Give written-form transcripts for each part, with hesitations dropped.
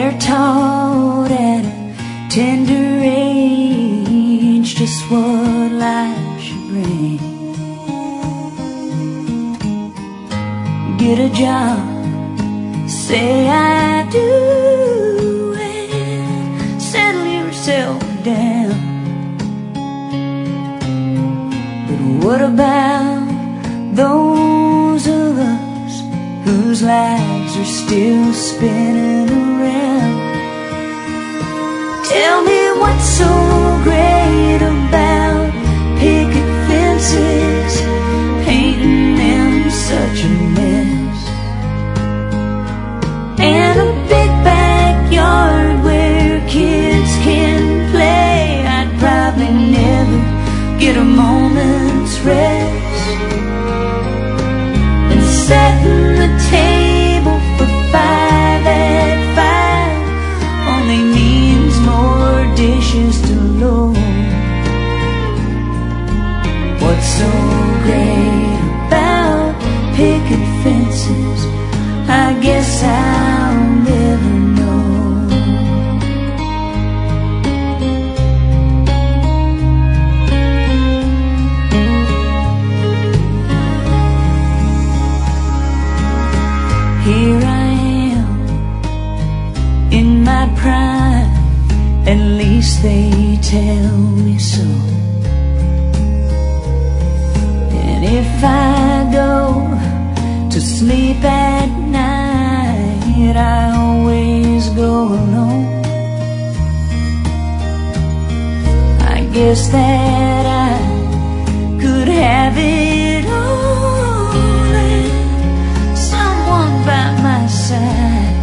They're taught at a tender age just what life should bring. Get a job, say I do, and settle yourself down. But what about those of us whose lives are still spinning around? Tell me what's so great about picket fences, painting them such a mess, and a big backyard where kids can play. I'd probably never get a moment's rest. And setting the table for 5 at 5 only means more dishes to load. What's so great about picket fences? I guess I'll never know. Here I am in my prime, at least they tell me so. And if I go to sleep at night, I always go alone. I guess that I could have it all and someone by my side,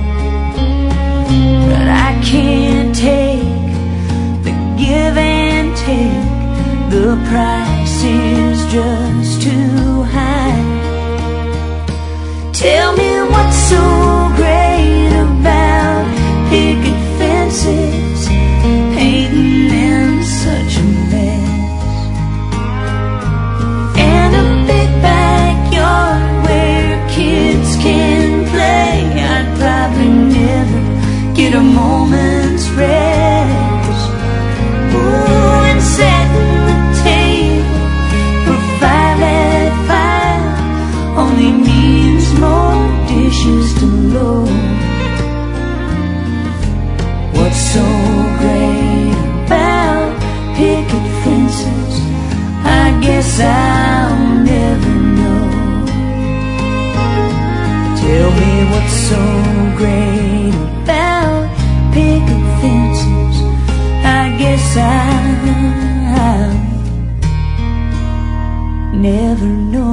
but I can't take the give and take. The price is just too high. Tell me what's so great about picket fences, painting them such a mess, and a big backyard where kids can play. I'd probably never get a moment's rest. Ooh, and setting the table for 5 at 5 only means more dishes to load. What's so great about picket fences? I guess I'll never know. Tell me what's so great about picket fences? I guess I'll never know.